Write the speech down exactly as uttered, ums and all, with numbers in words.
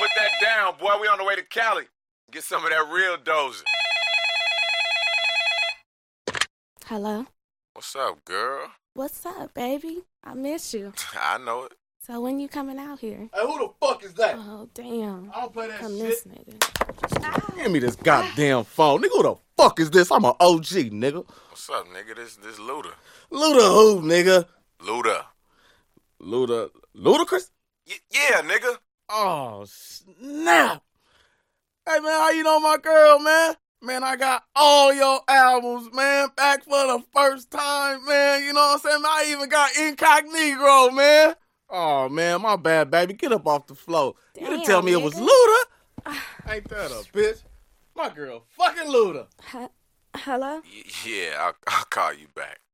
put that down, boy. We on the way to Cali. Get some of that real Doja. Hello? What's up, girl? What's up, baby? I miss you. I know it. So when you coming out here? Hey, who the fuck is that? Oh, damn. I don't play that Come shit. this nigga. Give me this goddamn phone. Nigga, who the fuck is this? I'm an O G, nigga. What's up, nigga? This this Luda. Luda who, nigga? Luda. Luda. Ludacris? Y- yeah, nigga. Oh, snap. Hey, man, how you know my girl, man? Man, I got all your albums, man, back for the first time, man. You know what I'm saying? I even got Incognito, man. Oh, man, my bad, baby. Get up off the floor. Damn, you didn't tell me nigga. it was Luda. Ain't that a bitch? My girl fucking Luda. H- Hello? Y- yeah, I'll, I'll call you back.